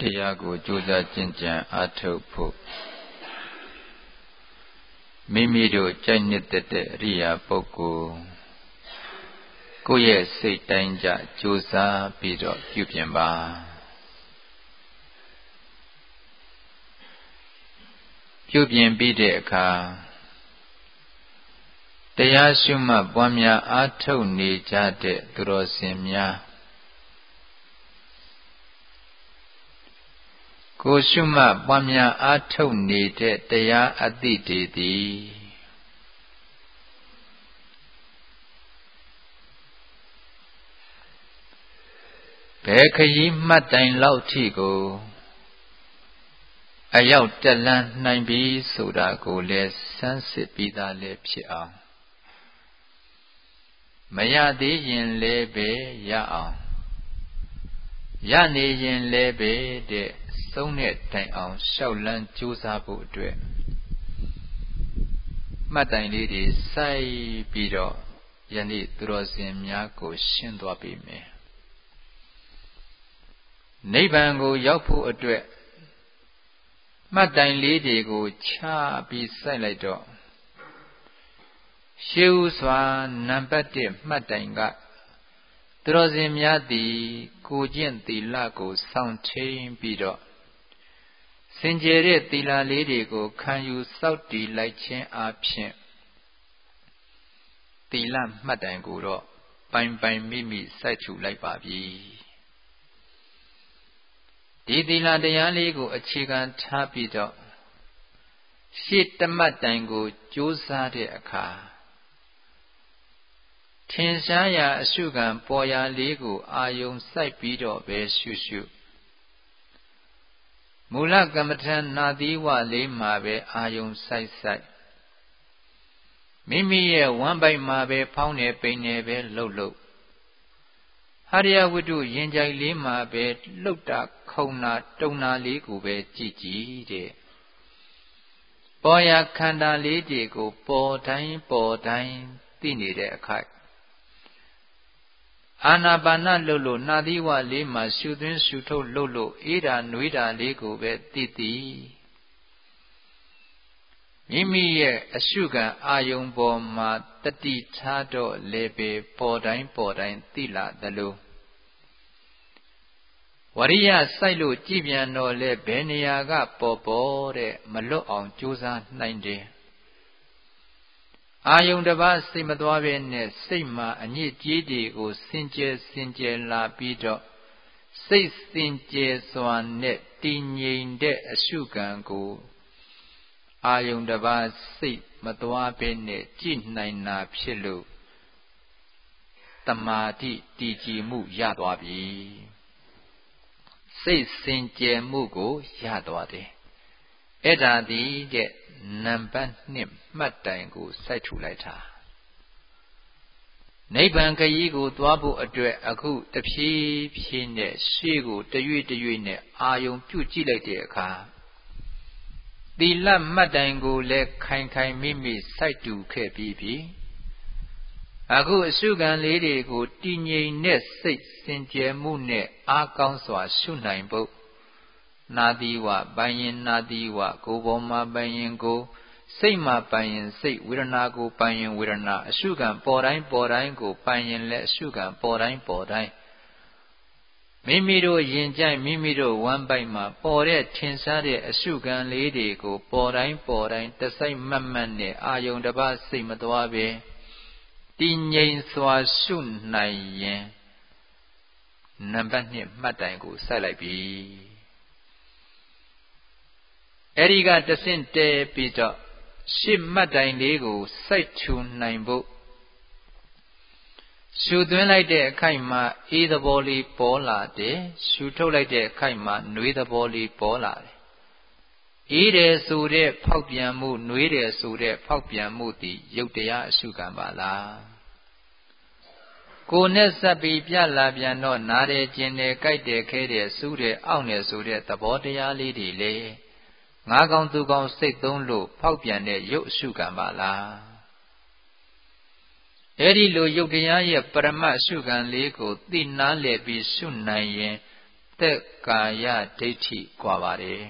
တရားကိုကြိုးစားကျင့်ကြံအားထုတ်ဖို့မိမိတို့ကြိုက်နှစ်သက်တဲ့အရိယာပုဂ္ဂိုလ်ကိုယ့်ရဲ့စိတ်တိုင်းကြကြိုးစားပြီးတော့ပြုပြင်ပါပြုပြင်ပြီးတဲ့အခါတရားရှုမှတ်ပွားများအားထုတ်နေကြတဲ့သူတော်စင်များကိုရှုမှတ်ပွားများအားထုတ်နေတဲ့တရားအသည့်တွေသည်ဘယ်ခရီးမှတ်တိုင်လောက်ထိကိုအရောက်တက်လန်းနိုင်ပြီဆိုတာကိုလည်းစမ်းစစ်ပြီးသားလည်းဖြစ်အောင်မရသေးရင်လည်းပဲရအောင်ရနေရင်လည်းပဲတဲ့ဆုံးတဲ့တိုင်အောင်ရှောက်လန်းကြိုးစားဖို့အတွက်မှတ်တိုင်လေးတွေစိုက်ပြီးတော့ယနေ့သူတော်စင်များကိုရှင်းသွားပြီမယ်နိဗ္ဗာန်ကိုရောက်ဖို့အတွက်မှတ်တိုင်လေးတွေကိုချပြီးစိုက်လိုက်တော့ရှေးဥစွာနံပါတ်1မှတ်တိုင်ကသူတော်စင်များသည်ကိုကျင့်သီလကိုစောင့်ထိန်ပြီးတော့စင်ကြယ်တဲ့သီလလေးတွေကိုခံယူစောင့်တည်လိုက်ခြင်းအပြင်သီလမှတ်တိုင်ကိုတော့ပိုင်ပိုင်မိမိစိုက်ထူလိုက်ပါပြီဒီသီလတရားလေးကိုအခြေခံထားပြီးတော့ရှေ့တမတ်တိုင်ကိုကြိုးစားတဲ့အခါထင်ရှားရာအရှုခံပေါ်ရာလေးကိုအာယုံစိုက်ပြီးတော့ပဲရှုရှုမူလကမ္မထနာသီဝလေးမှာပဲအာယုံစိုက်မိမိရဲ့ဝမ်းပိုက်မှာပဲဖောင်းနေပိန်နေပဲလှုပ်ဟရိယဝတ္ထုရင်ကြိုက်လေးမှာပဲလှုပ်တာခုံတာတုံတာလေးကိုပဲကြည့်ကြည့်တဲ့ပေါ်ရာခန္ဓာလေးတွေကိုပေါ်တိုင်းသိနေတဲ့အခိုက်အာနာပါနလှုပ်လို့နှာသီးဝလေးမှာရှုသွင်းရှုထုတ်လှုပ်လို့အေးတာနွေးတာလေးကိုပဲသိမိမိရဲ့အရှုခံအာယုံပေါ်မှာတတိထားတော့လေပဲပေါ်တိုင်းသိလာသလိုဝရိယစိုက်လို့ကြည်ပြန်တော့လေဘယ်နေရာကပေါ်တဲ့မလွတ်အောင်ကြိုးစားနိုင်တယ်အာယုံတစ်ပါးစိတ်မသွားပဲနဲ့စိတ်မှာအညစ်အကြေးတွေကိုစင်ကြယ်လာပြီးတော့စိတ်စင်ကြယ်စွာနဲ့တည်ငြိမ်တဲ့အရှုခံကိုအာယုံတစ်ပါးစိတ်မသွားပဲနဲ့ကြည်နိုင်တာဖြစ်လို့တမာတိတည်ကြည်မှုရသွားပြီစိတ်စင်ကြယ်မှုကိုရသွားတယ်အဲ့ဒါဒီတဲ့နံပါတ်2မှတ်တိုင်ကိုစိုက်ထူလိုက်တာနိဗ္ဗာန်ခရီးကိုသွားဖို့အတွက်အခုတဖြည်းဖြည်းနဲ့ရှေ့ကိုတရွေ့နဲ့အာယုံပြုကြည့်လိုက်တဲ့အခါသီလမှတ်တိုင်ကိုလည်းခိုင်မိမိစိုက်တူခဲ့ပြီးပြီအခုအရှုခံလေးတွေကိုတည်ငြိမ်တဲ့စိတ်စင်ကြယ်မှုနဲ့အားကောင်းစွာရှုနိုင်ဖို့နာသီဝပိုင်ရင်နာသီဝကိုယ်ပေါ်မှာပိုင်ရင်ကိုယ်စိတ်မှာပိုင်ရင်စိတ်ဝေဒနာကိုပိုင်ရင်ဝေဒနာအရှုခံပေါ်တိုင်းကိုပိုင်ရင်လည်းအရှုခံပေါ်တိုင်းမိမိတို့ယင်ကြိုက်မိမိတို့ဝမ်းပိုက်မှာပေါ်တဲ့ထင်ရှားတဲ့အရှုခံလေးတွေကိုပေါ်တိုင်းတစိုက်မတ်နဲ့အာယုံတစ်ပါးစိတ်မသွားပဲတည်ငြိမ်စွာရှုနိုင်ရင်နံပါတ်2မှတ်တိုင်ကိုစိုက်လိုက်ပြီအဲဒီကတဆင့်တဲပြီးတော့ရှစ်မှတ်တိုင်လေးကိုစိုက်ထူနိုင်ဖို့ရှုသွင်းလိုက်တဲ့အခိုက်မှာအေးသဘောလေးပေါ်လာတယ်ရှုထုတ်လိုက်တဲ့အခိုက်မှာနွေးသဘောလေးပေါ်လာတယ်အေးတယ်ဆိုတဲ့ဖောက်ပြန်မှုနွေးတယ်ဆိုတဲ့ဖောက်ပြန်မှုသည်ရုပ်တရားအရှုခံပါလားကိုယ်နဲ့စပ်ပြီးပြလာပြန်တော့နားတယ်ကျင်တယ်ကြိုက်တယ်ခဲတယ်စူးတယ်အောင့်တယ်ဆိုတဲ့သဘောတရားလေးတွေလေငါးကောင်သူကောင်စိတ်သုံးလို့ဖောက်ပြန်တဲ့ရုပ်အရှုခံပါလားအဲ့ဒီလိုရုပ်တရားရဲ့ပရမတ်အရှုခံလေးကိုသိနာလည်ပြီးရှုနိုင်ရင်တသက်ကာယဒိဋ္ဌိกว่าပါတယ်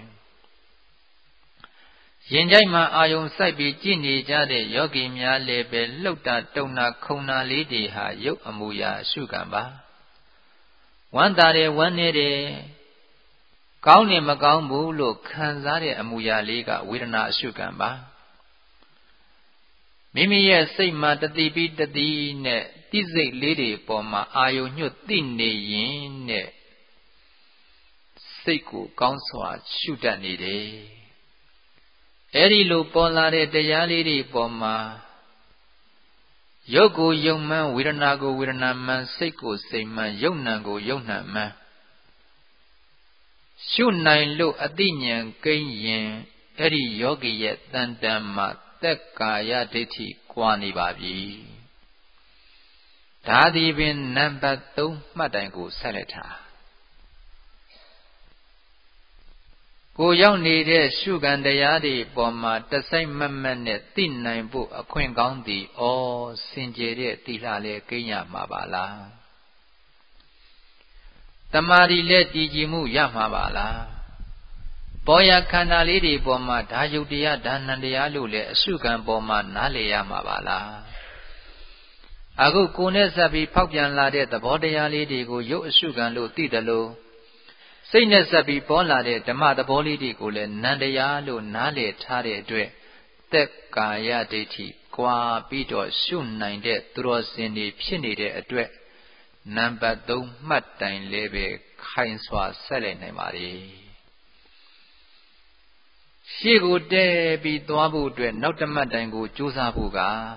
ရင်ကြိုက်မှာအာယုံစိုက်ပြီးကြည်နေကြတဲ့ယောဂီများလည်းပဲလှုပ်တာတုံတာခုံတာလေးတွေဟာရုပ်အမူအရာအရှုခံပါဝမ်းသာတယ်ဝမ်းနေတယ်ကောင်းတယ်မကောင်းဘူးလို့ခံစားတဲ့အမူအရာလေးကဝေဒနာအရှုခံပါမိမိရဲ့စိတ်မှာတတိပိတတိနဲ့တိစိတ်လေးတွေပေါ်မှာအာယုံညွတ်သိနေရင်နဲ့စိတ်ကိုကောင်းစွာရှုတတ်နေတယ်အဲ့ဒီလိုပေါ်လာတဲ့တရားလေးတွေပေါ်မှာရုပ်ကိုယုံမှန်းဝေဒနာကိုဝေဒနာမှန်းစိတ်ကိုစိတ်မှန်းယုံနံကိုယုံနံမှန်းရှုနိုင်လို့အသိဉာဏ်ကိန်းရင်အဲ့ဒီယောဂီရဲ့တန်တန်မှာသက်ကာယဒိဋ္ဌိကွာနေပါပြီဒါသည်ပင်နံပါတ်3မှတ်တိုင်ကိုဆက်လက်ထားကိုရောက်နေတဲ့ရှုခံတရားတွေပေါ်မှာတစိုက်မတ်မတ်နဲ့သိနိုင်ဖို့အခွင့်ကောင်းသည်ဩစင်ကြယ်တဲ့သီလလည်းကိန်းရမှာပါလားတမာရီလည်းတည်ကြည်မှုရမှာပါလားပေါ်ရခန္ဓာလေးတွေပေါ်မှာဒါယုတ်တရားဒါနံတရားလို့လည်းအရှုခံပေါ်မှာနားလည်ရမှာပါလားအခုကိုယ်နဲ့ဆက်ပြီးဖောက်ပြန်လာတဲ့သဘောတရားလေးတွေကိုရုပ်အရှုခံလို့သိတယ်လို့စိတ်နဲ့ဆက်ပြီးပေါ်လာတဲ့ဓမ္မသဘောလေးတွေကိုလည်းနန္တရားလို့နားလည်ထားတဲ့အတွက်သက်ကာယဒိဋ္ဌိကွာပြီးတော့ရှုနိုင်တဲ့သူတော်စင်တွေဖြစ်နေတဲ့အတွက်နံပါတ်3မှတ်တိုင်လည်းပဲခိုင်စွာဆက်လက်နိုင်ပါလေရှေ့ကိုတဲပြီးသွားဖို့အတွက်နောက်တစ်မှတ်တိုင်ကိုကြိုးစားဖို့က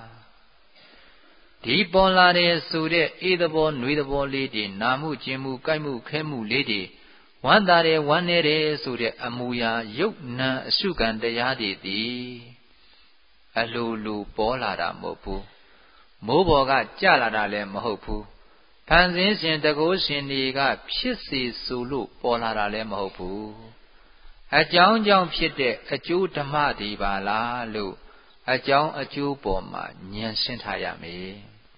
ဒီပေါ်လာတဲ့ဆိုတဲ့အေးသဘောနှွေးသဘောလေးတွေနာမှုကျင်မှုကြိုက်မှုခဲမှုလေးတွေဝမ်းသာတယ်ဝမ်းနေတယ်ဆိုတဲ့အမူအရာရုပ်နာအရှုခံတရားတွေသည်အလိုလိုပေါ်လာတာမဟုတ်ဘူးမိုးပေါ်ကကျလာတာလည်းမဟုတ်ဘူးဖန်ဆင်းရှင်တကုရှင်တွေကဖြစ်စေဆိုလို့ပေါ်လာတာလည်းမဟုတ်ဘူးအကြောင်းကြောင့်ဖြစ်တဲ့အကျိုးဓမ္မတွေပါလားလို့အကြောင်းအကျိုးပေါ်မှာဉာဏ်ရှင်းထားရမယ်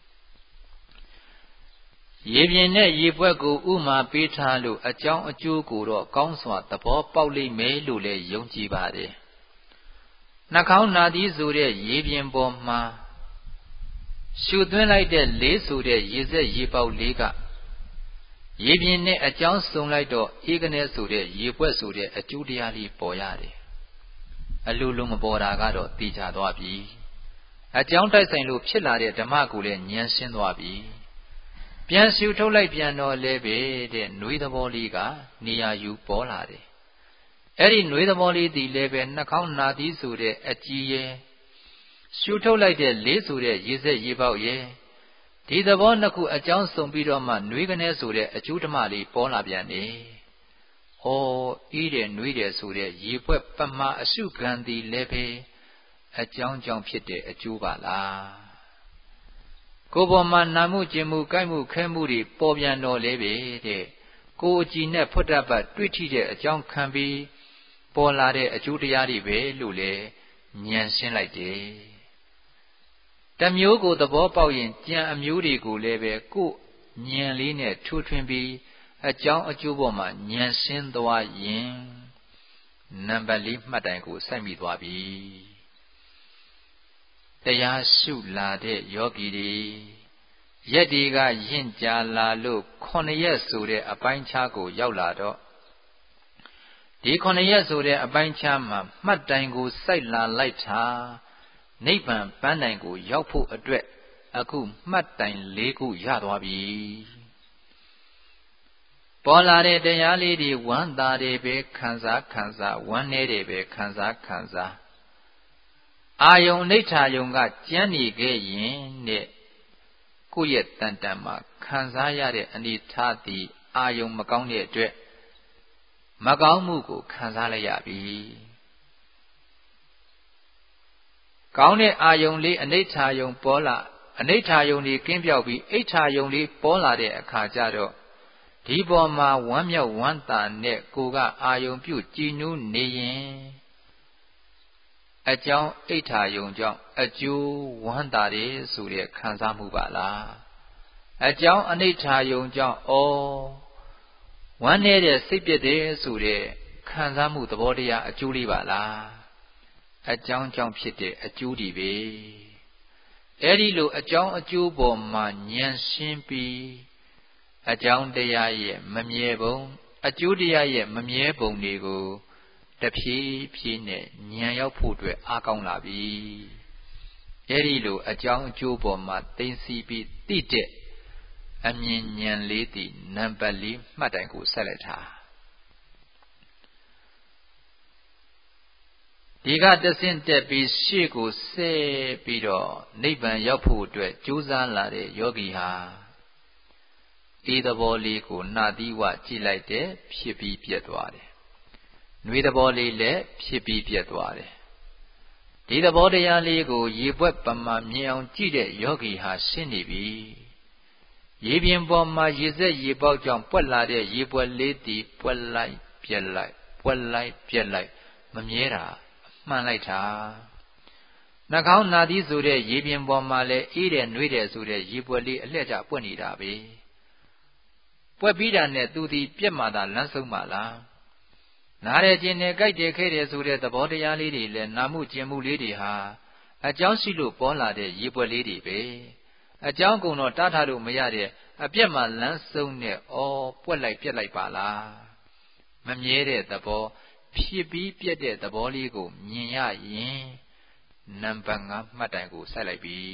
ရေပြင်နဲ့ရေပွက်ကိုဥမာပေးထားလို့အကြောင်းအကျိုးကိုတော့ကောင်းစွာသဘောပေါက်လိမ့်မယ်လို့လည်းယုံကြည်ပါတယ်နှာခေါင်းနာသီးဆိုတဲ့ရေပြင်ပေါ်မှာရှုသွင်းလိုက်တဲ့လေးဆိုတဲ့ရေစက်ရေပေါက်လေးကရေပြင်နဲ့အကြောင်းစုံလိုက်တော့အေးကနေဆိုတဲ့ရေပွက်ဆိုတဲ့အကျိုးတရားလေးပေါ်ရတယ်အလိုလိုမပေါ်တာကတော့သိကြသွားပြီအကြောင်းတိုက်ဆိုင်လို့ဖြစ်လာတဲ့ဓမ္မကိုလည်းဉာဏ်ရှင်းသွားပြီပြန်ရှုထုတ်လိုက်ပြန်တော့လဲပဲတဲ့နှွေးသဘောလေးကနေရာယူပေါ်လာတယ်အဲ့ဒီနှွေးသဘောလေးဒီလည်းပဲနှာခေါင်းနာသီးဆိုတဲ့အကြည်ရဲ့ရှုထုတ်လိုက်တဲ့လေးဆိုတဲ့ရေစက်ရေပေါက်ရဲ့ဒီသဘောနှစ်ခုအကြောင်းစုံပြီးတော့မှနှွေးကနေဆိုတဲ့အကျိုးဓမ္မလေးပေါ်လာပြန်တယ်။ဩအေးတယ်နှွေးတယ်ဆိုတဲ့ရေပွက်ပမာအရှုခံသည်လည်းပဲအကြောင်းကြောင့်ဖြစ်တဲ့အကျိုးပါလား။ကိုယ်ပေါ်မှာနာမှုကျင်မှုကြိုက်မှုခဲမှုတွေပေါ်ပြန်တော့လေပဲတဲ့။ကိုယ်အကြည်နဲ့ဖွတ်တပတ်တွေ့ထိတဲ့အကြောင်းခံပြီးပေါ်လာတဲ့အကျိုးတရားတွေပဲလို့လေဉာဏ်ရှင်းလိုက်တယ်။တမျိုးကိုသဘောပေါက်ရင်ကြံအမျိုးတွေကိုလည်းပဲကိုယ်ဉာဏ်လေးနဲ့ထိုးထွင်းပြီးအကြောင်းအကျိုးပေါ်မှာဉာဏ်ရှင်းသွားရင်နံပါတ်4မှတ်တိုင်ကိုစိုက်မိသွားပြီတရားရှုလာတဲ့ယောဂီတွေရက်တွေကရင့်ကြလာလို့9ရက်ဆိုတဲ့အပိုင်းခြားကိုရောက်လာတော့ဒီ9ရက်ဆိုတဲ့အပိုင်းခြားမှာမှတ်တိုင်ကိုစိုက်လာလိုက်တာနိဗ္ဗာန်ပန်းတိုင်ကိုရောက်ဖို့အတွက်အခုမှတ်တိုင်4ခုရသွားပြီပေါ်လာတဲ့တရားလေးတွေဝမ်းသာတယ်ပဲခံစားဝမ်းနည်းတယ်ပဲခံစားအာယုံအိဋ္ဌာယုံကကြမ်းနေခဲ့ရင်တဲ့ကိုယ့်ရဲ့တန်တန်မှာခံစားရတဲ့အနေထားသည်အာယုံမကောင်းတဲ့အတွက်မကောင်းမှုကိုခံစားလိုက်ရပြီကောင်းတဲ့အာယုံလေးအနိဋ္ဌာယုံပေါ်လာအနိဋ္ဌာယုံလေးကင်းပြောက်ပြီးအိဋ္ဌာယုံလေးပေါ်လာတဲ့အခါကျတော့ဒီပေါ်မှာဝမ်းမြောက်ဝမ်းသာနဲ့ကိုကအာယုံပြုကြည်နူးနေရင်အကြောင်းအိဋ္ဌာယုံကြောင့်အကျိုးဝမ်းသာတယ်ဆိုတဲ့ခံစားမှုပါလားအကြောင်းအနိဋ္ဌာယုံကြောင့်ဝမ်းနေတဲ့စိတ်ပြည့်တဲ့ဆိုတဲ့ခံစားမှုသဘောတရားအကျိုးလေးပါလားအကြောင်းကြောင့်ဖြစ်တဲ့အကျိုးတွေပဲအဲ့ဒီလိုအကြောင်းအကျိုးပေါ်မှာဉာဏ်ရှင်းပြီးအကြောင်းတရားရဲ့မမြဲပုံအကျိုးတရားရဲ့မမြဲပုံတွေကိုတဖြည်းဖြည်းနဲ့ဉာဏ်ရောက်ဖို့အတွက်အားကောင်းလာပြီအဲ့ဒီလိုအကြောင်းအကျိုးပေါ်မှာသိသိပြီးသိတဲ့အမြင်ဉာဏ်လေးတည်နံပါတ်၄မှတ်တိုင်ကိုဆက်လိုက်တာဒီကတဆင့်တက်ပြီးရှေ့ကိုဆက်ပြီးတော့နိဗ္ဗာန်ရောက်ဖို့အတွက်ကြိုးစားလာတဲ့ယောဂီဟာဒီသဘောလေးကိုနှာသီးဝကြည့်လိုက်တဲ့ဖြစ်ပြီးပြတ်သွားတယ်။နှွေးသဘောလေးလည်းဖြစ်ပြီးပြတ်သွားတယ်။ဒီသဘောတရားလေးကိုရေပွက်ပမာမြင်အောင်ကြည့်တဲ့ယောဂီဟာရှင်းနေပြီ။ရေပြင်ပေါ်မှာရေစက်ရေပေါက်ကြောင့်ပွက်လာတဲ့ရေပွက်လေးတည်ပွက်လိုက်ပြက်လိုက်ပွက်လိုက်ပြက်လိုက်မမြဲတာမှန်လိုက်တာနှာခေါင်းနာသီးဆိုတဲ့ရေပြင်ပေါ်မှာလည်းအေးတယ်နှွေးတယ်ဆိုတဲ့ရေပွက်လေးအလှည့်ကျပွက်နေတာပဲပွက်ပြီးတာနဲ့သူဒီပြက်မှသာလမ်းဆုံးပါလားနားတယ်ကျင်တယ်ကြိုက်တယ်ခဲတယ်ဆိုတဲ့သဘောတရားလေးတွေလည်းနာမှုကျင်မှုလေးတွေဟာအကြောင်းရှိလို့ပေါ်လာတဲ့ရေပွက်လေးတွေပဲအကြောင်းကုန်တော့တားထားလို့မရတဲ့အပြက်မှလမ်းဆုံးနဲ့ပွက်လိုက်ပြက်လိုက်ပါလားမမြဲတဲ့သဘောဖြစ်ပြီးပြက်တဲ့သဘောလေးကိုမြင်ရရင်နံပါတ်5မှတ်တိုင်ကိုဆက်လိုက်ပြီ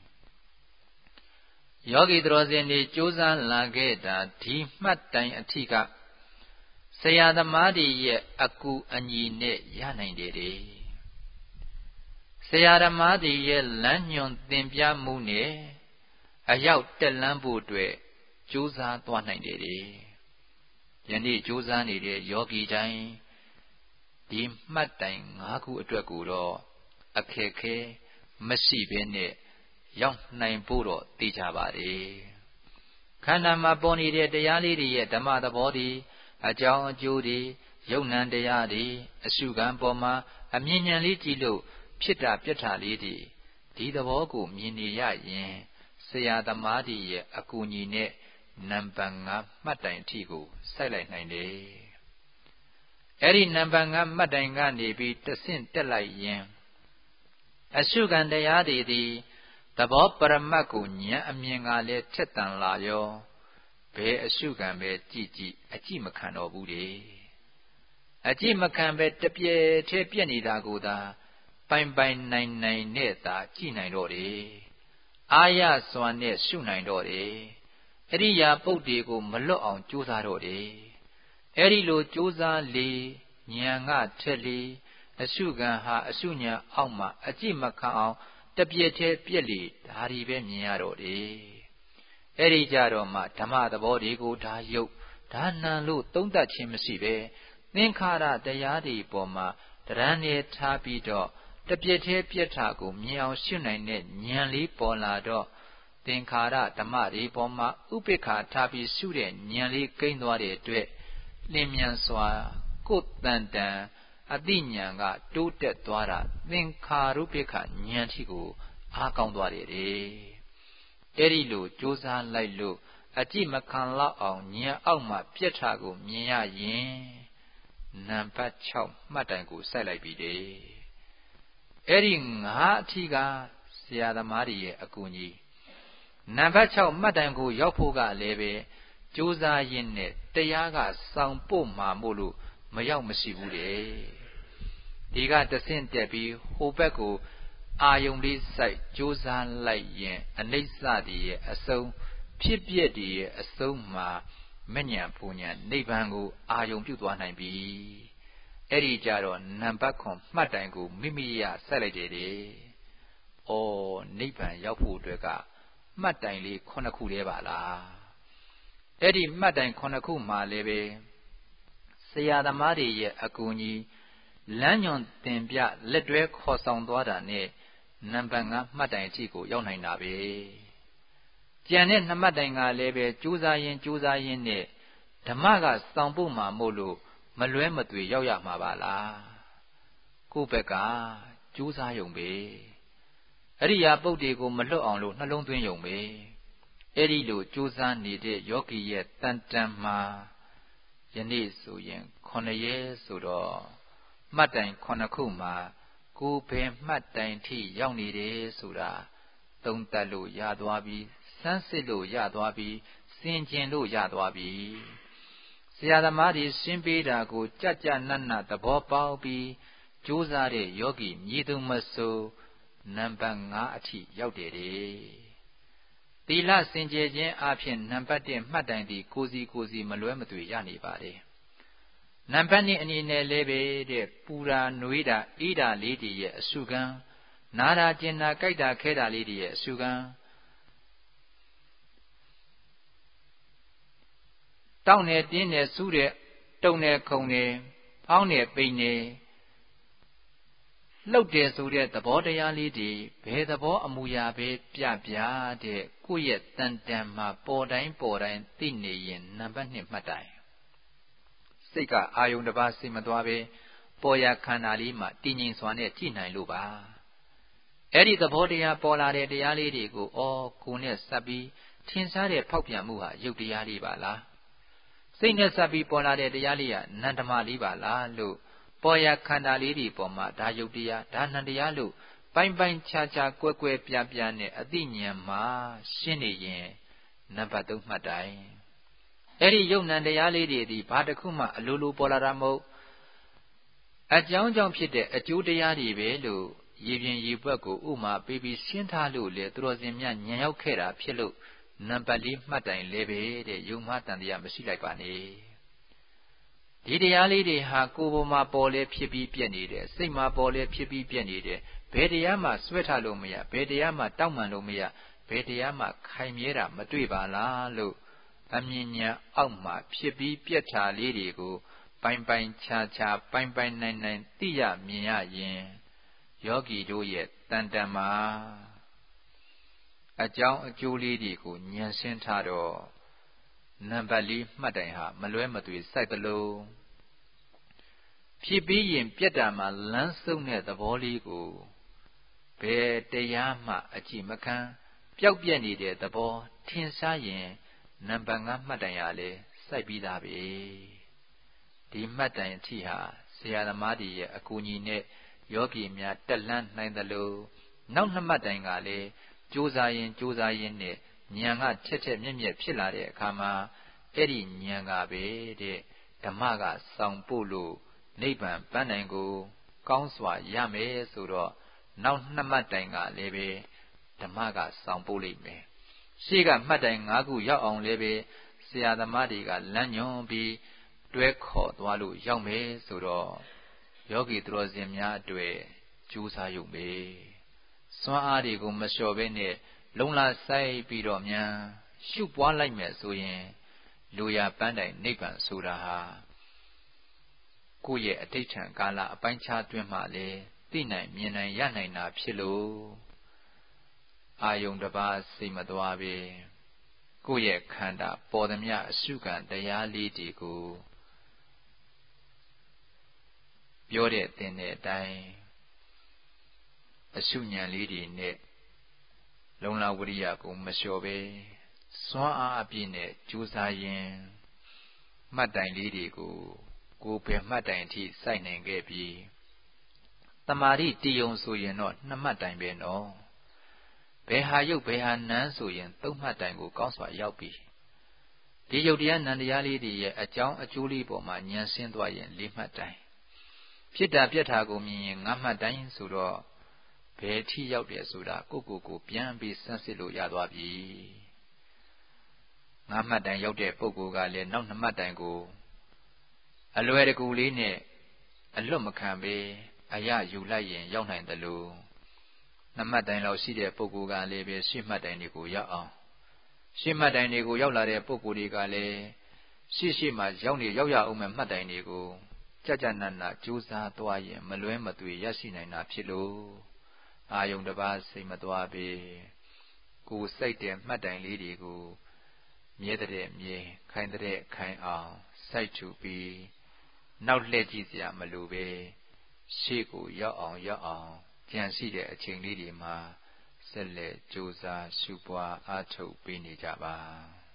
ယောဂီတော်စင်တွေကြိုးစားလာခဲ့တာဒီမှတ်တိုင်အထိကဆရာသမားတွေရဲ့အကူအညီနဲ့ရနိုင်တယ်တဲ့ဆရာသမားတွေရဲ့လမ်းညွန်သင်ပြမှုနဲ့အရောက်တက်လန်းဖို့အတွက်ကြိုးစားသွားနိုင်တယ်တဲ့ယနေ့ကြိုးစားနေတဲ့ယောဂီတိုင်းဒီမှတ်တိုင်5ခုအတွက်ကိုတော့အခက်ခဲမရှိဘဲနဲ့ရောက်နိုင်ဖို့တော့သိကြပါတယ်ခန္ဓာမှာပေါ်နေတဲ့တရားလေးတွေရဲ့ဓမ္မသဘောတွေအကြောင်းအကျိုးတွေယုံ nant တရားတွေအရှုခံပေါ်မှာအမြင်ဉာဏ်လေးကြည့်လို့ဖြစ်တာပြက်တာလေးတွေဒီသဘောကိုမြင်နေရရင်ဆရာသမားတွေရဲ့အကူအညီနဲ့နံပါတ်5မှတ်တိုင်အထိကိုစိုက်လိုက်နိုင်တယ်အဲ့ဒီနံပါတ်5မှတ်တိုင်ကနေပြီးတဆင့်တက်လိုက်ရင်အရှုခံတရားတွေသည်သဘောပရမတ်ကိုဉာဏ်အမြင်ကလည်းထက်သန်လာရောဘယ်အရှုခံပဲကြည့်ကြည့်အကြည့်မခံတော့ဘူးလေအကြည့်မခံပဲတပြဲထဲပြက်နေတာကိုသာပိုင်ပိုင်နိုင်နိုင်နဲ့သာကြည့်နိုင်တော့တယ်အာရစွာနဲ့ရှုနိုင်တော့တယ်အရိယာပုတ်တွေကိုမလွတ်အောင်ကြိုးစားတော့တယ်အဲ့ဒီလိုကြိုးစားလေဉာဏ်ကထက်လေအရှုခံဟာအရှုဉာဏ်အောက်မှာအကြည့်မခံအောင်တပြည့်ထဲပြက်လေဒါဒီပဲမြင်ရတော့တယ်အဲ့ဒီကြတော့မှဓမ္မသဘောတွေကိုဒါယုတ်ဒါနံလို့သုံးသပ်ခြင်းမရှိပဲသင်္ခါရတရားတွေပေါ်မှာတရံနေထားပြီးတော့တပြည့်ထဲပြက်တာကိုမြင်အောင်ရှုနိုင်တဲ့ဉာဏ်လေးပေါ်လာတော့သင်္ခါရဓမ္မတွေပေါ်မှာဥပိ္ပခာထားပြီးရှုတဲ့ဉာဏ်လေးကိန်းသွားတဲ့အတွက်လင်းမြန်စွာကိုယ်တန်တန်အတိညာဏ်ကတိုးတက်သွားတာသင်္ခါရုပ္ပခဉာဏ်ထိကိုအားကောင်းသွားတယ်အဲ့ဒီလိုကြိုးစားလိုက်လို့အကြည့်မခံလောက်အောင်ဉာဏ်အောက်မှာပြက်တာကိုမြင်ရရင်နံပါတ်6မှတ်တိုင်ကိုစိုက်လိုက်ပြီတဲ့အဲ့ဒီ5အထိကဆရာသမားတွေရဲ့အကူအညီနံပါတ်6မှတ်တိုင်ကိုရောက်ဖို့ကလည်းပဲကြိုးစားရင်းနဲ့တရားကဆောင်ပို့မှာမို့လို့မရောက်မရှိဘူးတဲ့ဒီကတဆင့်တက်ပြီးဟိုဘက်ကိုအာယုံလေးစိုက်ကြိုးစားလိုက်ရင်အနိစ္စတည်းရဲ့အဆုံးဖြစ်ပျက်တည်းရဲ့အဆုံးမှာမဉ္ဇဉ်ပူဉ္ဇဉ်နိဗ္ဗာန်ကိုအာယုံပြုသွားနိုင်ပြီအဲ့ဒီကြတော့နံပါတ်9မှတ်တိုင်ကိုမိမိရဆက်လိုက်တယ်တဲ့ဩနိဗ္ဗာန်ရောက်ဖို့အတွက်ကမှတ်တိုင်လေး9ခုတည်းပါလားအဲ့ဒီမှတ်တိုင်9ခုမှာလည်းပဲဆရာသမားတွေရဲ့အကူအညီလမ်းညွန်သင်ပြလက်တွဲခေါ်ဆောင်သွားတာနဲ့နံပါတ်5မှတ်တိုင်အထိကိုရောက်နိုင်တာပဲကြံတဲ့2မှတ်တိုင်ကလည်းပဲကြိုးစားရင်နဲ့ဓမ္မကဆောင်ဖို့မှာမို့လို့မလွဲမသွေရောက်ရမှာပါလားကိုယ့်ဘက်ကကြိုးစားရုံပဲအရိယာပုတ်တွေကိုမလွတ်အောင်လို့နှလုံးသွင်းရုံပဲအဲ့ဒီလိုကြိုးစားနေတဲ့ယောဂီရဲ့တန်တန်မှာယနေ့ဆိုရင်9ရက်ဆိုတော့မှတ်တိုင်9ခုမှာကိုယ်ပဲမှတ်တိုင်ထိရောက်နေတယ်ဆိုတာသုံးသပ်လို့ရသွားပြီစမ်းစစ်လို့ရသွားပြီစင်ကျင်လို့ရသွားပြီဆရာသမားတွေရှင်းပေးတာကိုကြကြနတ်နတ်သဘောပေါက်ပြီးကြိုးစားတဲ့ယောဂီမြည်သူမဆိုနံပါတ်5အထိရောက်တယ်သီလစင်ကြယ်ခြင်းအပြင်နံပါတ်1မှတ်တိုင်သည်ကိုစီမလွဲမသွေရနေပါတယ်နံပါတ်2အနေနဲ့လည်းပဲတဲ့ပူရာနွေးတာအေးတာလေးတွေရဲ့အစုခံနာတာကျင်တာကြိုက်တာခဲတာလေးတွေရဲ့အစုခံတောင်းနေတင်းနေစူးတဲ့တုံနေခုံနေဖောင်းနေပိန်နေလှုပ်တယ်ဆိုတဲ့သဘောတရားလေးတွေဘယ်သဘောအမူအရာပဲပြတဲ့ကိုယ့်ရဲ့တန်တန်မှာပေါ်တိုင်းသိနေရင်နံပါတ်2မှတ်တိုင်စိတ်ကအာယုံတစ်ပါးစိတ်မသွားပဲပေါ်ရခန္ဓာလေးမှာတည်ငြိမ်စွာနဲ့ကြည်နိုင်လို့ပါအဲ့ဒီသဘောတရားပေါ်လာတဲ့တရားလေးတွေကိုကိုယ်နဲ့စပ်ပြီးထင်ရှားတဲ့ဖောက်ပြန်မှုဟာယုတ်တရားလေးပါလားစိတ်နဲ့စပ်ပြီးပေါ်လာတဲ့တရားလေးကနန္တမလေးပါလားလို့ပေါ်ရခန္ဓာလေးတွေပေါ်မှာဒါယုတ်တရားဒါနန္တရားလို့ပိုင်းခြားကွဲပြားနဲ့အသိဉာဏ်မှာရှင်းနေရင်နံပါတ်3မှတ်တိုင်အဲ့ဒီယုတ်နံတရားလေးတွေဒီဘာတစ်ခုမှအလိုလိုပေါ်လာတာမဟုတ်အကြောင်းကြောင့်ဖြစ်တဲ့အကျိုးတရားတွေပဲလို့ရေပြင်ရေပွက်ကိုဥမာပေးပြီးရှင်းထားလို့လေသူတော်စင်များဉာဏ်ရောက်ခဲ့တာဖြစ်လို့နံပါတ်4မှတ်တိုင်လည်းပဲတဲ့ယုံမှားတန်တရားမရှိလိုက်ပါနဲ့ဒီတရားလေးတွေဟာကိုယ်ပေါ်မှာပေါ်လဲဖြစ်ပြီးပြည့်နေတယ်စိတ်မှာပေါ်လဲဖြစ်ပြီးပြည့်နေတယ်ဘယ်တရားမှဆွဲထားလို့မရဘယ်တရားမှတောက်မှန်လို့မရဘယ်တရားမှခိုင်မြဲတာမတွေ့ပါလားလို့အမြင်ဉာဏ်အောက်မှာဖြစ်ပြီးပြက်တာလေးတွေကိုပိုင်းခြားပိုင်းနိုင်သိရမြင်ရရင်ယောဂီတို့ရဲ့တန်တန်မှာအကြောင်းအကျိုးလေးတွေကိုဉာဏ်ရှင်းထားတော့နံပါတ်4မှတ်တိုင်ဟာမလွဲမသွေစိုက်သလိုဖြစ်ပြီးရင်ပြက်တာမှာလမ်းဆုံးတဲ့သဘောလေးကိုဘယ်တရားမှအကြည့်မခံပျောက်ပြက်နေတဲ့သဘောထင်ရှားရင်နံပါတ်5မှတ်တိုင်ရလဲစိုက်ပြီးသားပဲဒီမှတ်တိုင်အထိဟာဆရာသမားတွေရဲ့အကူအညီနဲ့ယောဂီများတက်လှမ်းနိုင်တယ်လို့နောက်2မှတ်တိုင်ကလည်းကြိုးစားရင်နဲ့ဉာဏ်ကထက်မြက်ဖြစ်လာတဲ့အခါမှာအဲ့ဒီဉာဏ်ကပဲတဲ့ဓမ္မကဆောင်ပို့လို့နိဗ္ဗာန်ပန်းနိုင်ကိုကောင်းစွာရမယ်ဆိုတော့နောက်2မှတ်တိုင်ကလည်းပဲဓမ္မကဆောင်ပို့လိမ့်မယ်ရှေ့ကမှတ်တိုင်5ခုရောက်အောင်လည်းပဲဆရာသမားတွေကလမ်းညွှန်ပြီးတွဲခေါ်သွားလို့ရောက်မယ်ဆိုတော့ယောဂီသူတော်စင်များအတွေ့ကြိုးစားရုံပဲစွမ်းအားတွေကိုမလျှော်ဘဲနဲ့လုံလာဆိုင်ပြီးတော့များရှုပွားလိုက်မယ်ဆိုရင်လူရပန်းတိုင်နိဗ္ဗာန်ဆိုတာဟာကိုယ့်ရဲ့အဋ္ဌံကာလအပိုင်းခြားတွင်မှလည်းသိနိုင်မြင်နိုင်ရနိုင်တာဖြစ်လို့အာယုံတစ်ပါးစိတ်မသွားပဲကိုယ့်ရဲ့ခန္ဓာပေါ်သမျှအရှုခံတရားလေးတွေကိုပြောတဲ့အတိုင်းအရှုဉဏ်လေးတွေနဲ့လုံလဝရိယကိုမလျှော်ပဲစွမ်းအားအပြည့်နဲ့ကြိုးစားရင်မှတ်တိုင်လေးတွေကိုကိုယ်ပဲမှတ်တိုင်အထိစိုက်နိုင်ခဲ့ပြီးတမာတိတည်ုံဆိုရင်တော့2မှတ်တိုင်ပဲနော်ဘယ်ဟာယုတ်ဘယ်ဟာနန်းဆိုရင်3မှတ်တိုင်ကိုကောင်းစွာရောက်ပြီဒီယုတ်တရားနံတရားလေးတွေရဲ့အကြောင်းအကျိုးလေးပေါ်မှာဉာဏ်ရှင်းသွားရင်4မှတ်တိုင်ဖြစ်တာပြက်တာကိုမြင်ရင်5မှတ်တိုင်ဆိုတော့ဘယ်ထိရောက်တယ်ဆိုတာကိုပြန်ပြီးစမ်းစစ်လို့ရသွားပြီ5မှတ်တိုင်ရောက်တဲ့ပုဂ္ဂိုလ်ကလည်းနောက်2မှတ်တိုင်ကိုအလွယ်တကူလေးနဲ့အလွတ်မခံပဲအရယူလိုက်ရင်ရောက်နိုင်တယ်လို့2မှတ်တိုင်လောက်ရှိတဲ့ပုဂ္ဂိုလ်ကလည်းပဲ10မှတ်တိုင်တွေကိုရောက်အောင်10မှတ်တိုင်တွေကိုရောက်လာတဲ့ပုဂ္ဂိုလ်တွေကလည်းရှေ့မှာရောက်ရအောင်မဲ့မှတ်တိုင်တွေကိုကြနကြိုးစားသွားရင်မလွဲမသွေရရှိနိုင်တာဖြစ်လို့အာယုံတစ်ပါးစိတ်မသွားပေကိုယ်စိတ်တဲ့မှတ်တိုင်လေးတွေကိုမြဲတဲ့မြဲခိုင်တဲ့ခိုင်အောင်စိုက်ထူပြီးနောက်လှည့်ကြည့်စရာမလိုပဲရှေ့ကိုရောက်အောင်ကြံရှိတဲ့အချိန်လေးတွေမှာဆက်လက်ကြိုးစားရှုပွားအားထုတ်ပေးနေကြပါ